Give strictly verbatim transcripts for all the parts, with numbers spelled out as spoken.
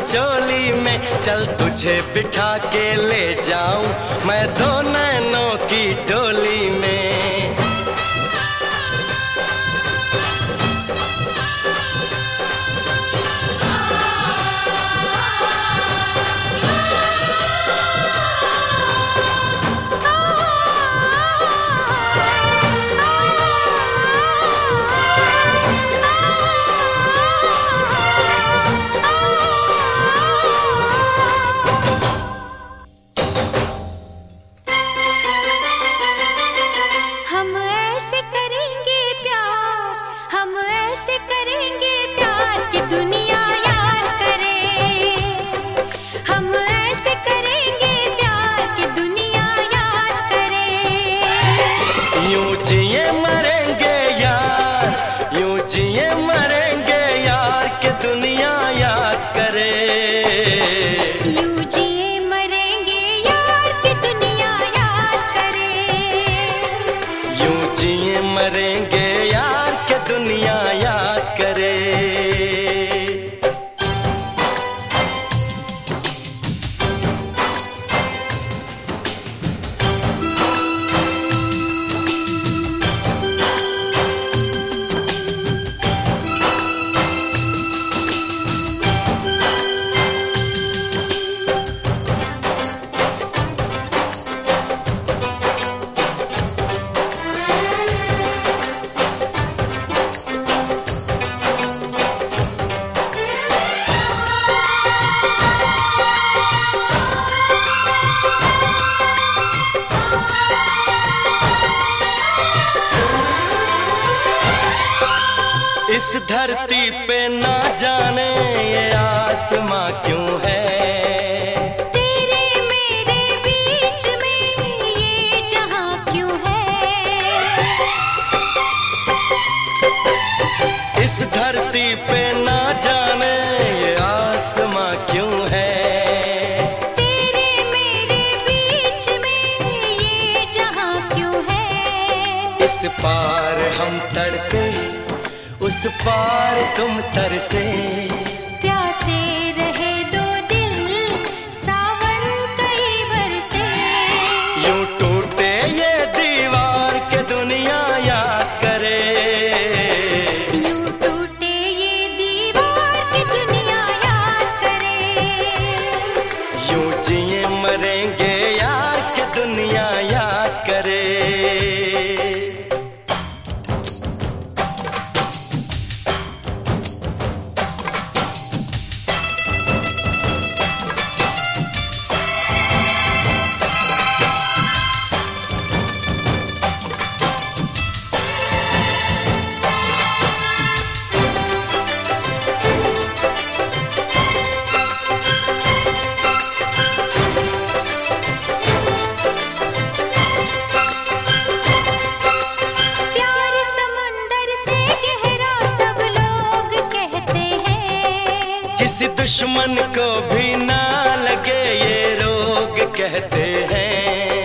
चोली में, चल तुझे बिठा के ले जाऊं मैं दो नैनों की डोली में। मरेंगे यार के दुनिया याद करे। इस धरती पे ना जाने ये आसमां क्यों है, तेरे मेरे बीच में ये जहां क्यों है। इस धरती पे ना जाने ये आसमां क्यों है, तेरे मेरे बीच में ये जहां क्यों है। इस पार हम तड़पे उस पार तुम तरसे, प्यासे रहे दो दिल सावन कई बरसे। यूं टूटे ये दीवार के दुनिया याद करे, यूं टूटे ये दीवार की दुनिया याद करे। यूं जिए मरेंगे यार के दुनिया याद करे। दुश्मन को भी ना लगे ये रोग कहते हैं,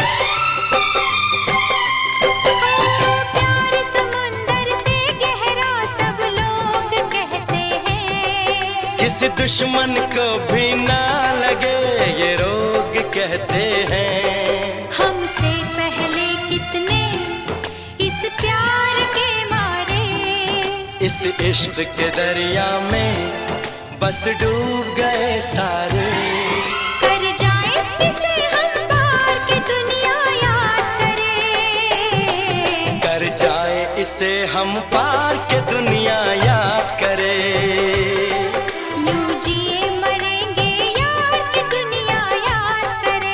प्यार समंदर से गहरा सब लोग कहते हैं। किसी दुश्मन को भी ना लगे ये रोग कहते हैं। हमसे पहले कितने इस प्यार के मारे, इस इश्क के दरिया में बस डूब गए सारे। कर जाए इसे हम पार की दुनिया याद करे, कर जाए इसे हम पार के दुनिया याद करे। यूं जिए मरेंगे यार की दुनिया याद करे।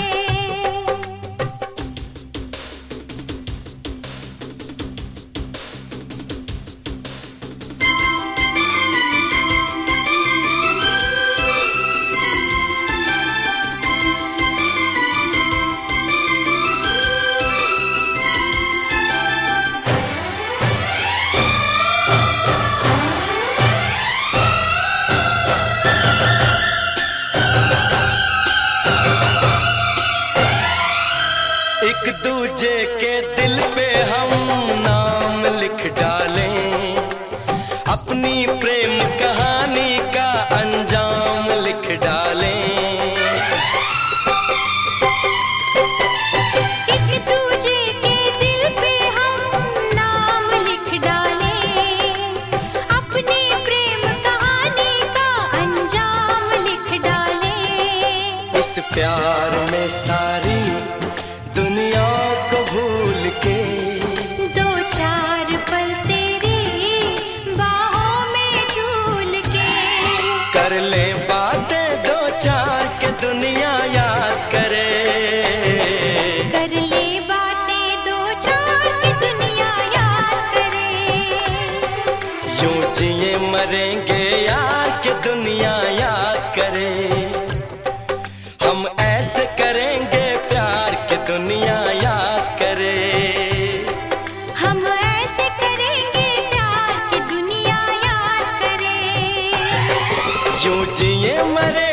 एक दूजे के दिल पे हम नाम लिख डालें, अपनी प्रेम कहानी का अंजाम डालें। एक दूजे के दिल पे हम नाम लिख डालें, अपने प्रेम कहानी का अंजाम लिख डालें। इस प्यार में सारी दुनिया को भूल के दो चार पल तेरी बाहों में झूल के कर ले बातें दो चार के दुनिया याद करे। कर ले बातें दो चार की दुनिया याद करे। यूं जिए मरेंगे यार के दुनिया याद करे। हम ऐसे करेंगे प्यार के दुनिया याद करे। हम ऐसे करेंगे प्यार की दुनिया याद करे। यूं जिए मरे